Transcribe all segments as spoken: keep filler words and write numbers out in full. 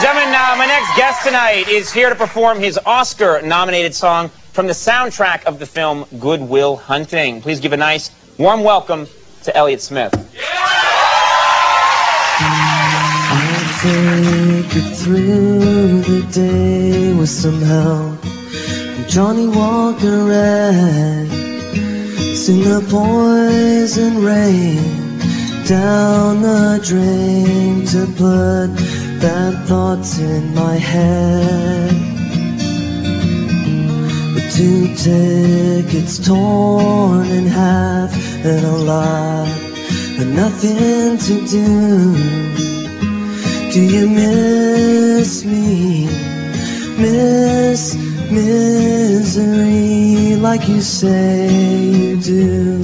Gentlemen, uh, my next guest tonight is here to perform his Oscar-nominated song from the soundtrack of the film Good Will Hunting. Please give a nice, warm welcome to Elliott Smith. Yeah! I think it through the day with some help from Johnny Walker Red. Sing the poison rain down the drain to put bad thoughts in my head. With two tickets torn in half and a lot but nothing to do. Do you miss me? Miss misery like you say you do?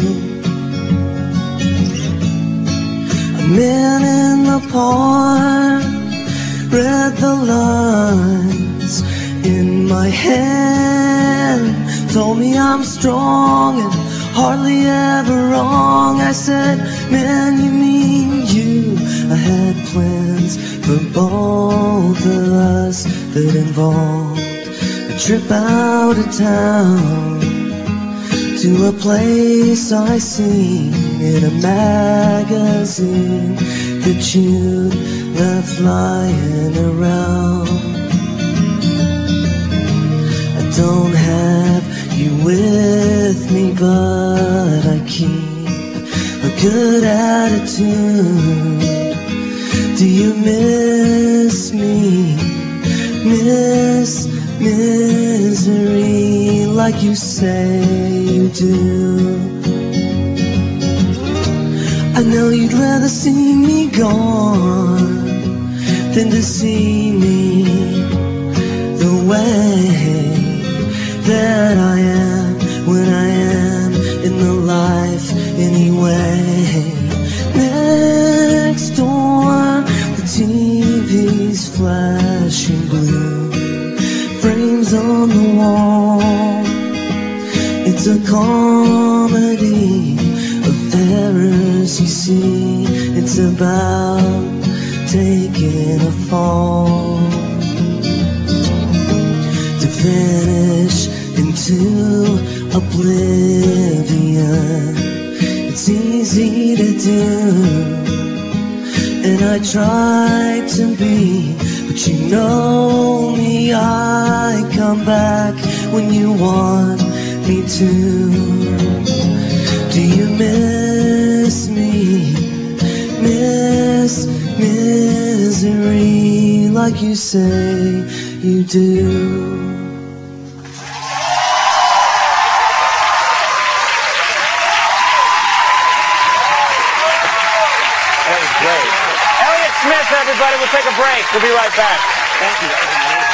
A man in the park read the lines in my hand, told me I'm strong and hardly ever wrong. I said, man, you mean you? I had plans for both of us that involved a trip out of town to a place I seen in a magazine that you left lying around. I don't have you with me, but I keep a good attitude. Do you miss me? Miss misery like you say you do? I know you'd rather see me gone than to see me the way that I am when I am in the life anyway. Next door, the T V's flashing blue, frames on the wall. It's a comedy of errors, you see. It's about taking a fall to vanish into oblivion. It's easy to do, and I try to be, but you know me, I come back when you want me to. Do you miss me? Miss misery like you say you do? That was great. Elliott Smith, everybody. We'll take a break. We'll be right back. Thank you.